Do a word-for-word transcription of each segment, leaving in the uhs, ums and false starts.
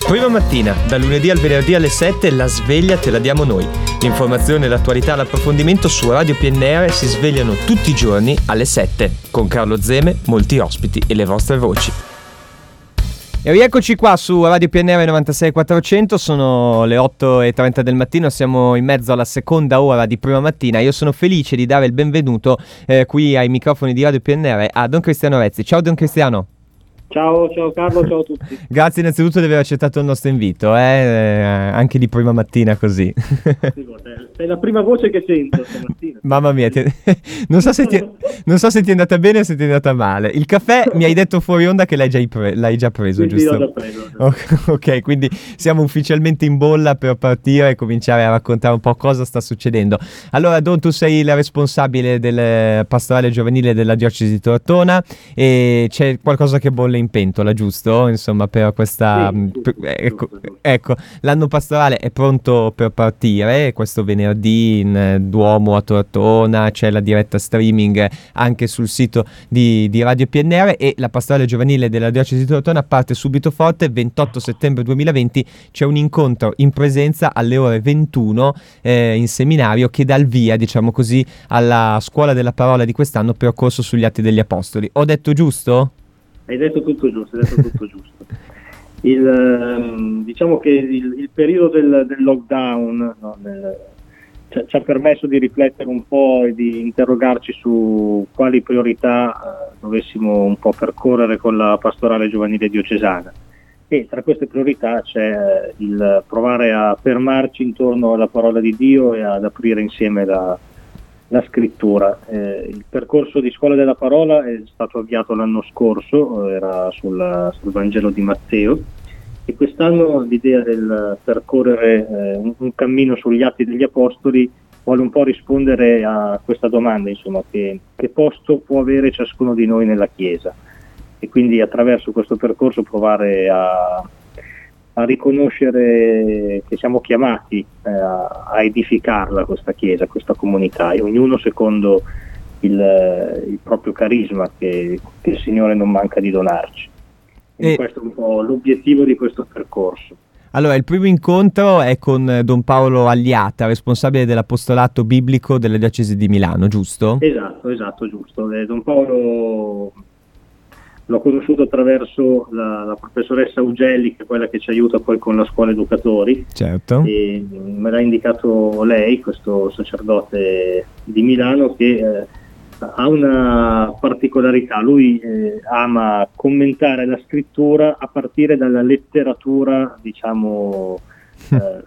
Prima mattina, da lunedì al venerdì alle sette, la sveglia te la diamo noi. L'informazione, l'attualità, l'approfondimento su Radio P N R si svegliano tutti i giorni alle sette. Con Carlo Zeme, molti ospiti e le vostre voci. E rieccoci qua su Radio P N R novantasei quattrocento, sono le otto e trenta del mattino, siamo in mezzo alla seconda ora di prima mattina. Io sono felice di dare il benvenuto eh, qui ai microfoni di Radio P N R a Don Cristiano Rezzi. Ciao Don Cristiano. Ciao, ciao Carlo, ciao a tutti. Grazie innanzitutto di aver accettato il nostro invito, eh? Eh, anche di prima mattina così. Sei la prima voce che sento stamattina. Mamma mia, ti... non, so se ti... non so se ti è andata bene o se ti è andata male. Il caffè mi hai detto fuori onda che l'hai già, pre... l'hai già preso, sì, giusto? Sì, l'ho già preso. Ok, ok, quindi siamo ufficialmente in bolla per partire e cominciare a raccontare un po' cosa sta succedendo. Allora Don, tu sei la responsabile del pastorale giovanile della diocesi di Tortona e c'è qualcosa che bolle in pentola, giusto? Insomma, per questa sì, sì, per, sì, ecco, giusto, giusto. ecco, l'anno pastorale è pronto per partire questo venerdì in eh, Duomo a Tortona, c'è la diretta streaming anche sul sito di, di Radio P N R e la pastorale giovanile della diocesi di Tortona parte subito forte. Ventotto settembre duemilaventi c'è un incontro in presenza alle ore ventuno eh, in seminario che dà il via, diciamo così, alla scuola della parola di quest'anno, percorso sugli Atti degli Apostoli. Ho detto giusto? Hai detto tutto giusto, hai detto tutto giusto. Il, ehm, diciamo che il, il periodo del, del lockdown no, del, ci, ci ha permesso di riflettere un po' e di interrogarci su quali priorità eh, dovessimo un po' percorrere con la pastorale giovanile diocesana. E tra queste priorità c'è il provare a fermarci intorno alla parola di Dio e ad aprire insieme la la scrittura. Eh, il percorso di Scuola della Parola è stato avviato l'anno scorso, era sul, sul Vangelo di Matteo, e quest'anno l'idea del percorrere eh, un, un cammino sugli Atti degli Apostoli vuole un po' rispondere a questa domanda, insomma, che, che posto può avere ciascuno di noi nella Chiesa, e quindi attraverso questo percorso provare a a riconoscere che siamo chiamati eh, a, a edificarla questa Chiesa, questa comunità, e ognuno secondo il, il proprio carisma che, che il Signore non manca di donarci. E questo è un po' l'obiettivo di questo percorso. Allora, il primo incontro è con Don Paolo Agliata, responsabile dell'apostolato biblico della diocesi di Milano, giusto? Esatto, esatto, giusto. Eh, Don Paolo l'ho conosciuto attraverso la, la professoressa Ugelli, che è quella che ci aiuta poi con la scuola educatori. Certo. E me l'ha indicato lei, questo sacerdote di Milano, che eh, ha una particolarità. Lui eh, ama commentare la scrittura a partire dalla letteratura, diciamo, eh,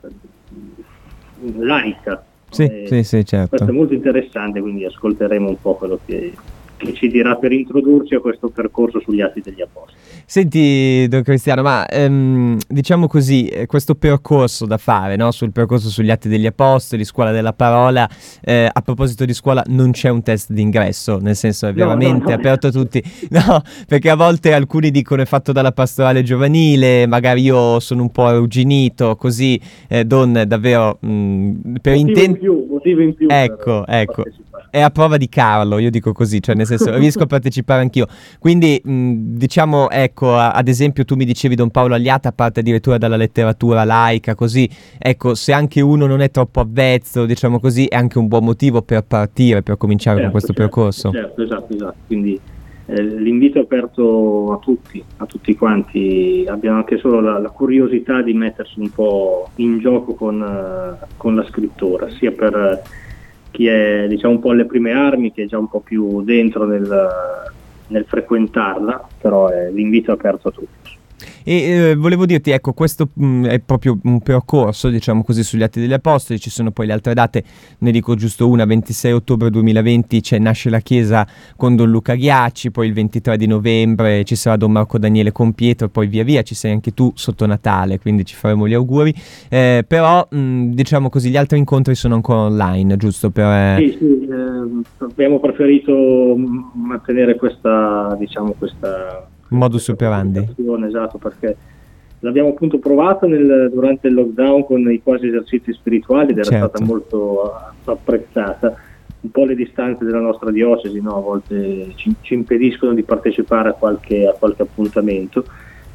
laica. Sì, eh, sì, sì, certo. Questo è molto interessante, quindi ascolteremo un po' quello che... che ci dirà per introdurci a questo percorso sugli Atti degli Apostoli. Senti, Don Cristiano, ma ehm, diciamo così, questo percorso da fare, no? Sul percorso sugli Atti degli Apostoli, Scuola della Parola, eh, a proposito di scuola non c'è un test d'ingresso, nel senso è veramente no, no, no. aperto a tutti, no, perché a volte alcuni dicono è fatto dalla pastorale giovanile, magari io sono un po' arrugginito, così, eh, Don, davvero, mh, per intendere... motivo in più. Ecco, ecco. È a prova di Carlo, io dico così, cioè nel senso riesco a partecipare anch'io. Quindi mh, diciamo, ecco, a, ad esempio tu mi dicevi Don Paolo Agliata parte addirittura dalla letteratura laica, così, ecco, se anche uno non è troppo avvezzo, diciamo così, è anche un buon motivo per partire, per cominciare certo, con questo certo, percorso. Certo, esatto, esatto. Quindi eh, l'invito è aperto a tutti, a tutti quanti abbiano anche solo la, la curiosità di mettersi un po' in gioco con, uh, con la scrittura, sia per chi è, diciamo, un po' alle prime armi, chi è già un po' più dentro nel, nel frequentarla, però è, l'invito è aperto a tutti. E eh, volevo dirti, ecco, questo mh, è proprio un percorso, diciamo così, sugli Atti degli Apostoli. Ci sono poi le altre date, ne dico giusto una: ventisei ottobre duemilaventi c'è Nasce la Chiesa con Don Luca Ghiacci, poi il ventitré di novembre ci sarà Don Marco Daniele con Pietro, e poi via via ci sei anche tu sotto Natale, quindi ci faremo gli auguri, eh, però mh, diciamo così, gli altri incontri sono ancora online, giusto? Per, eh... Sì, sì, eh, abbiamo preferito mantenere questa, diciamo, questa modus operandi. Esatto, perché l'abbiamo appunto provata nel, durante il lockdown con i quasi esercizi spirituali ed era certo. stata molto apprezzata. Un po' le distanze della nostra diocesi, no? A volte ci, ci impediscono di partecipare a qualche, a qualche appuntamento,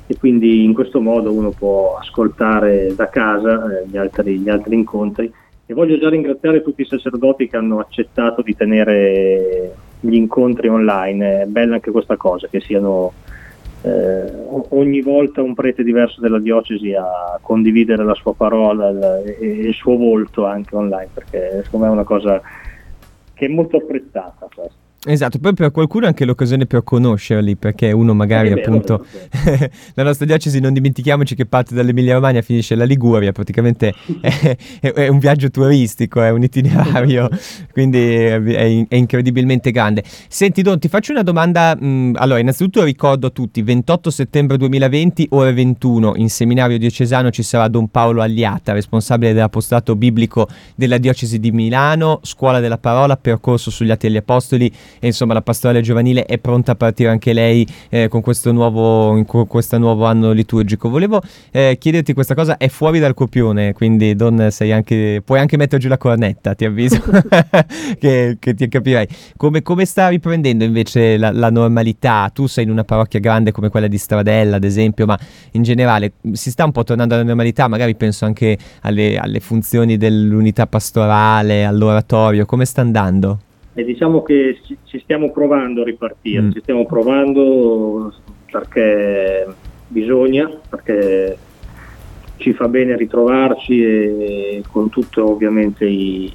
e quindi in questo modo uno può ascoltare da casa eh, gli, altri, gli altri incontri. E voglio già ringraziare tutti i sacerdoti che hanno accettato di tenere gli incontri online. È bella anche questa cosa, che siano eh, ogni volta un prete diverso della diocesi a condividere la sua parola il, e il suo volto anche online, perché secondo me è una cosa che è molto apprezzata questa. Esatto, poi per qualcuno è anche l'occasione per conoscerli, perché uno magari È vero, appunto è la nostra diocesi, non dimentichiamoci che parte dall'Emilia Romagna, finisce alla Liguria, praticamente è, è, è un viaggio turistico, è un itinerario, quindi è, è incredibilmente grande. Senti Don, ti faccio una domanda, mh, allora innanzitutto ricordo a tutti, ventotto settembre duemilaventi, ore ventuno, in seminario diocesano ci sarà Don Paolo Agliata, responsabile dell'apostolato biblico della diocesi di Milano, scuola della parola, percorso sugli Atti degli Apostoli. E insomma la pastorale giovanile è pronta a partire anche lei eh, con questo nuovo, in co- questo nuovo anno liturgico. Volevo eh, chiederti questa cosa, è fuori dal copione, quindi Don, sei anche, puoi anche mettere giù la cornetta, ti avviso, che, che ti capirai. Come, come sta riprendendo invece la, la normalità? Tu sei in una parrocchia grande come quella di Stradella, ad esempio, ma in generale si sta un po' tornando alla normalità? Magari penso anche alle, alle funzioni dell'unità pastorale, all'oratorio, come sta andando? E diciamo che ci, ci stiamo provando a ripartire, Mm. ci stiamo provando perché bisogna, perché ci fa bene ritrovarci e con tutte ovviamente i,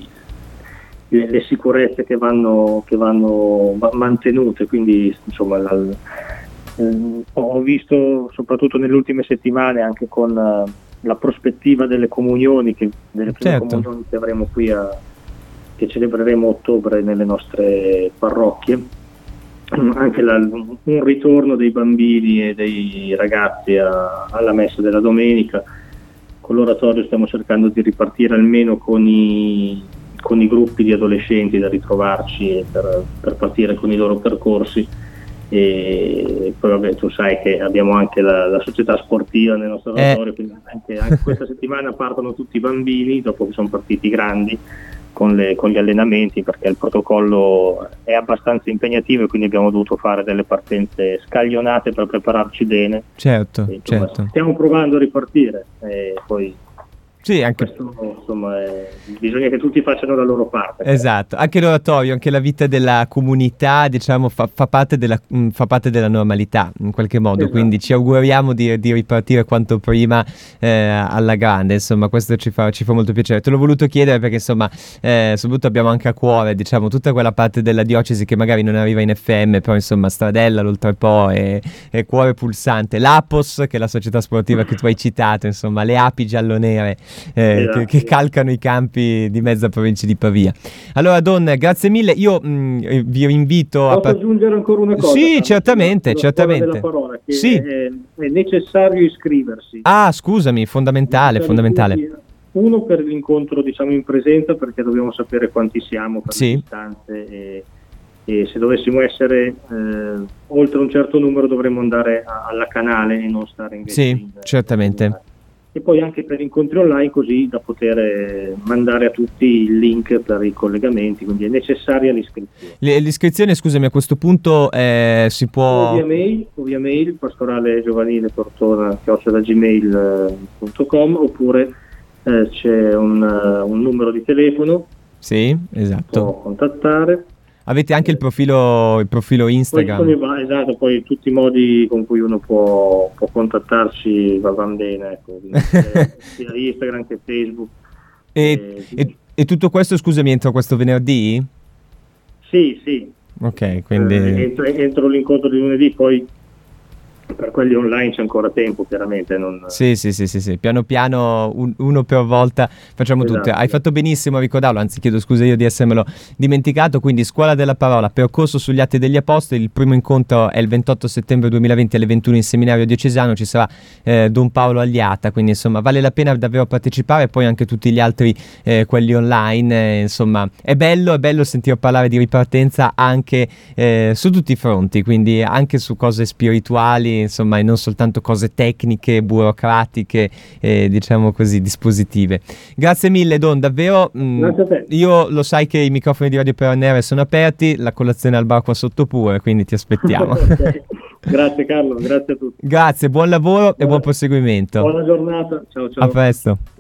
le, le sicurezze che vanno, che vanno mantenute, quindi insomma la, eh, ho visto soprattutto nelle ultime settimane anche con uh, la prospettiva delle comunioni, che, delle prime Certo. comunioni che avremo qui a che celebreremo a ottobre nelle nostre parrocchie, anche la, un ritorno dei bambini e dei ragazzi a, alla messa della domenica. Con l'oratorio stiamo cercando di ripartire almeno con i, con i gruppi di adolescenti da ritrovarci per, per partire con i loro percorsi. E poi vabbè, tu sai che abbiamo anche la, la società sportiva nel nostro oratorio, eh. quindi anche, anche questa settimana partono tutti i bambini dopo che sono partiti i grandi con, le, con gli allenamenti, perché il protocollo è abbastanza impegnativo e quindi abbiamo dovuto fare delle partenze scaglionate per prepararci bene. Certo, e, insomma, certo. Stiamo provando a ripartire e poi sì, anche questo, insomma, è, bisogna che tutti facciano la loro parte. Esatto, anche l'oratorio, anche la vita della comunità, diciamo, fa, fa, parte, della, mh, fa parte della normalità in qualche modo, esatto. Quindi ci auguriamo di, di ripartire quanto prima eh, alla grande, insomma, questo ci fa, ci fa molto piacere. Te l'ho voluto chiedere perché, insomma, eh, soprattutto abbiamo anche a cuore, diciamo, tutta quella parte della diocesi che magari non arriva in F M, però insomma Stradella, l'Oltrepo è, è cuore pulsante, l'Apos, che è la società sportiva che tu hai citato, insomma, le api giallonere, Eh, esatto. che, che calcano i campi di mezza provincia di Pavia. Allora Don, grazie mille, io mh, vi invito Posso a... Posso aggiungere ancora una cosa? Sì, certamente, certamente. Della parola, che sì. è, è necessario iscriversi. Ah, scusami, fondamentale, fondamentale. Uno per l'incontro, diciamo, in presenza, perché dobbiamo sapere quanti siamo per sì. le distanze e, e se dovessimo essere eh, oltre un certo numero dovremmo andare a, alla canale e non stare invece sì, in, certamente. In, e poi anche per incontri online, così da poter mandare a tutti il link per i collegamenti, quindi è necessaria l'iscrizione. L- l'iscrizione, scusami, a questo punto eh, si può... O via mail, o via mail, pastorale giovanile tortona chiocciola gmail punto com, oppure eh, c'è un, uh, un numero di telefono. Sì, esatto. Può contattare. Avete anche il profilo, il profilo Instagram. Poi, esatto, poi tutti i modi con cui uno può, può contattarci va, van bene, ecco, sia Instagram che Facebook. E, e, e, e tutto questo, scusami, entra questo venerdì? Sì, sì. Ok, quindi... Eh, entro, entro l'incontro di lunedì, poi per quelli online c'è ancora tempo, chiaramente. Non... Sì, sì, sì, sì, sì, piano piano, un, uno per volta facciamo esatto. tutte. Hai fatto benissimo a ricordarlo, anzi chiedo scusa io di essermelo dimenticato, quindi Scuola della Parola, percorso sugli Atti degli Apostoli, il primo incontro è il ventotto settembre duemilaventi alle ventuno in seminario diocesano, ci sarà eh, Don Paolo Agliata, quindi insomma vale la pena davvero partecipare, poi anche tutti gli altri, eh, quelli online, eh, insomma è bello, è bello sentire parlare di ripartenza anche eh, su tutti i fronti, quindi anche su cose spirituali, insomma, e non soltanto cose tecniche, burocratiche, eh, diciamo così, dispositive. Grazie mille Don, davvero. Mh, Grazie a te. Io lo sai che i microfoni di Radio P N R sono aperti, la colazione al bar qua sotto pure, quindi ti aspettiamo. Okay. Grazie Carlo, grazie a tutti. Grazie, buon lavoro buona, e buon proseguimento. Buona giornata, ciao ciao. A presto.